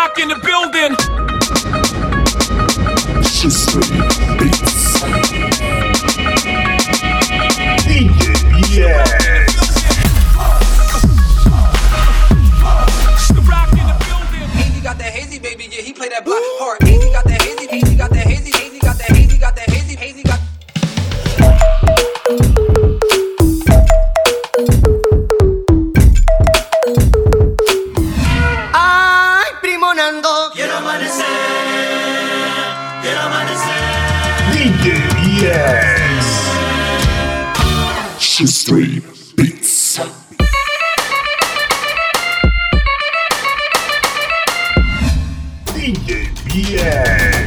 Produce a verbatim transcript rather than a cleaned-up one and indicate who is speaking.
Speaker 1: Rock in the building.
Speaker 2: System Beats. D J Yes.
Speaker 3: Hazy got that hazy, baby, yeah, he play that black part. Hazy got that hazy, hazy got that hazy, hazy got that hazy, got that hazy, hazy got.
Speaker 4: Ay, primo Nando,
Speaker 5: Quiero amanecer, quiero amanecer.
Speaker 2: D J Yes. System Beats. D J Yes.